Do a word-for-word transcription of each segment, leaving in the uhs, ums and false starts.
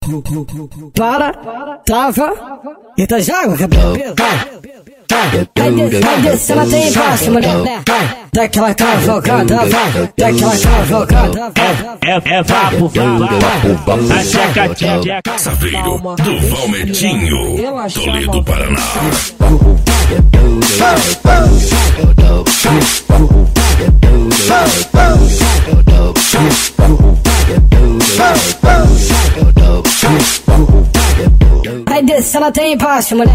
Para, trava, entra já água, cabelo. Vai descer, vai descer, ela tem embaixo, mulher. Daquela cavalgada, vai, daquela cavalgada, vai. É, é vapo, vapo, a checa, checa. Saveiro do Valmetinho, Toledo, Paraná. Vai descer, ela tem embaixo, mulher.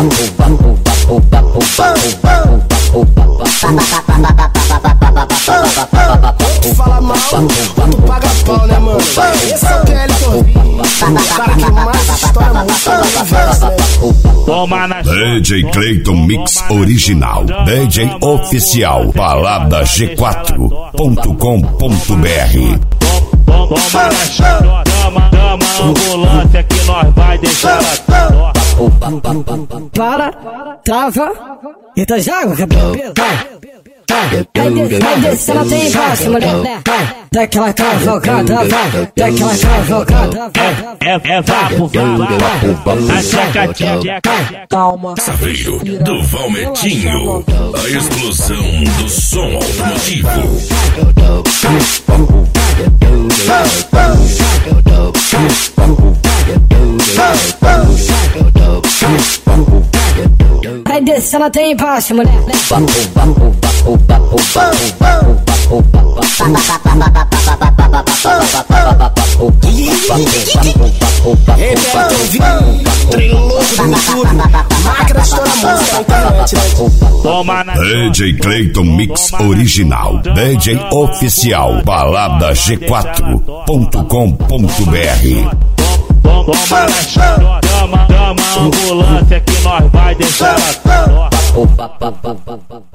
Fala mal, tu paga pau, né, mano? Esse é o K L Torvinho, o cara que mais estoura muito conversa, né? Toma na D J Clayton Mix Original, D J Oficial, balada g quatro ponto com ponto b r. Toma na chama, chama, chama a ambulância que nós vai deixar ela. Para, trava, entra já água, cabelo. Vai descer, vai descer, ela tem embaixo, mulher. Daquela cavalgada, vai, daquela cavalgada, vai. É, é vapo, vapo, a checa, checa. Calma. Saveiro do Valmetinho, a explosão do som automotivo. Vai descer, ela tem embaixo, mulher. Ei, Beto, ouvindo? Trem louco do YouTube, máquina estoura música na internet, né? Toma na D J Clayton Mix Original, D J Oficial, balada g quatro ponto com ponto b r. Toma na chama, chama, chama a ambulância que nós vai deixar ela.